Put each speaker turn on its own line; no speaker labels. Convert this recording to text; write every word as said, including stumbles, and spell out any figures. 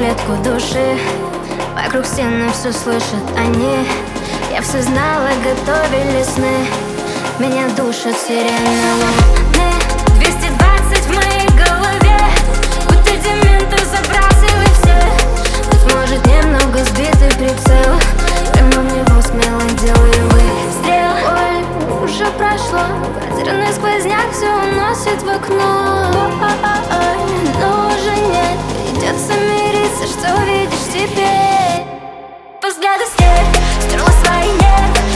клетку души. Вокруг стены все слышат они. Я все знала, готовили сны. Меня душат сирены луны. Двести двадцать в моей голове, будто дементы забрасывай все. Быть может, немного сбитый прицел, прямо в него смело делаю выстрел. Ой, уже прошло, квартирный сквозняк все уносит в окно. Но уже нет, придется мириться, что видишь теперь. По взгляду снег, стерла свои нервы.